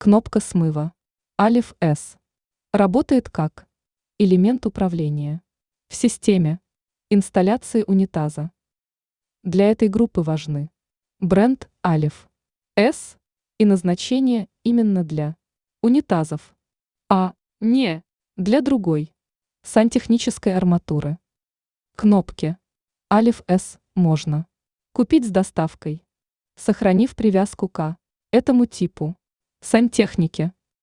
Кнопка смыва. Алиф С. Работает как элемент управления в системе инсталляции унитаза. Для этой группы важны бренд Алиф С и назначение именно для унитазов, а не для другой сантехнической арматуры. Кнопки Алиф С можно купить с доставкой, сохранив привязку к этому типу сантехники.